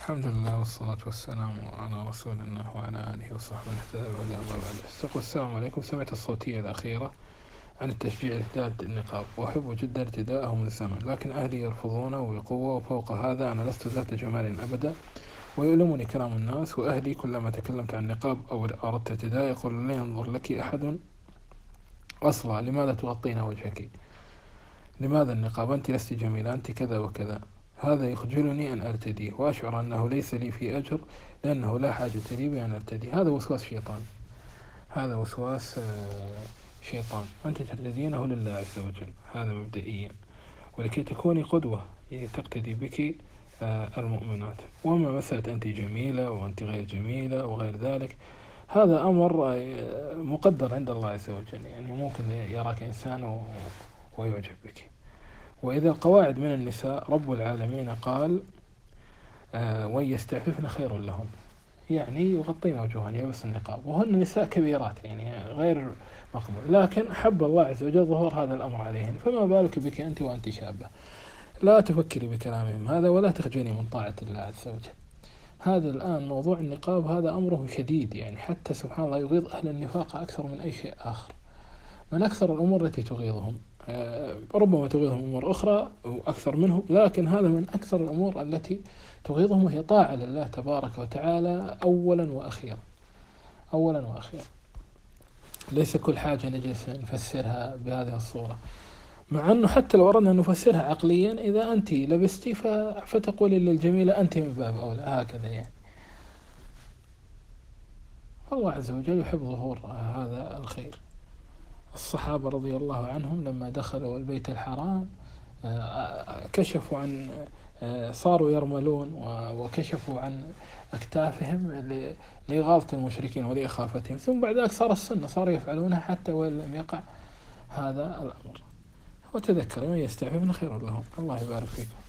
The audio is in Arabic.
الحمد لله والصلاة والسلام على رسول الله وعلى آله وصحبه اهتدى بهداه أما بعد. استقبل السلام عليكم. سمعت الصوتية الأخيرة عن التشجيع لارتداء النقاب، وأحب جدا ارتداءه من زمن، لكن أهلي يرفضونه بقوة، وفوق هذا أنا لست ذات جمال أبدا، ويؤلمني كلام الناس، وأهلي كلما تكلمت عن النقاب أو أردت ارتداء يقول لا ينظر لك أحد أصلا، لماذا تغطين وجهك؟ لماذا النقاب؟ أنت لست جميلة، أنت كذا وكذا. هذا يخجلني أن أرتديه، وأشعر أنه ليس لي في أجر، لأنه لا حاجة لي بأن أرتدي. هذا وسواس شيطان، هذا وسواس شيطان. أنت ترتدينه لله عز وجل، هذا مبدئيا، ولكي تكوني قدوة تقتدي بك المؤمنات. وما مسألة أنت جميلة وأنت غير جميلة وغير ذلك، هذا أمر مقدر عند الله عز وجل. يعني ممكن يراك إنسان ويعجب بك. وإذا القواعد من النساء، رب العالمين قال وإن يستعففن خير لهم، يعني يغطين وجوهن، يلبس النقاب، وهن نساء كبيرات يعني غير مقبول، لكن حب الله عز وجل ظهور هذا الأمر عليهن، فما بالك بك أنت وأنت شابة. لا تفكري بكلامهم هذا، ولا تخجلي من طاعة الله عز وجل. هذا الآن موضوع النقاب هذا أمره شديد، يعني حتى سبحان الله يغيظ أهل النفاق أكثر من أي شيء آخر، من أكثر الأمور التي تغيظهم. ربما تغيظهم أمور أخرى وأكثر منه، لكن هذا من أكثر الأمور التي تغيظهم، وهي طاعة لله تبارك وتعالى أولا وأخيرا. أولا وأخيرا، ليس كل حاجة نجلس نفسرها بهذه الصورة، مع أنه حتى لو أردنا أن نفسرها عقليا، إذا أنت لبستي فتقولي للجميلة أنت من باب أولى، هكذا يعني. الله عز وجل يحب ظهور هذا الخير. الصحابة رضي الله عنهم لما دخلوا البيت الحرام كشفوا عن صاروا يرملون، وكشفوا عن أكتافهم لإغاظة المشركين ولإخافتهم، ثم بعد ذلك صار السنة، صاروا يفعلونها حتى وإن لم يقع هذا الأمر. وتذكر من يستعففن خير لهم. الله يبارك فيكم.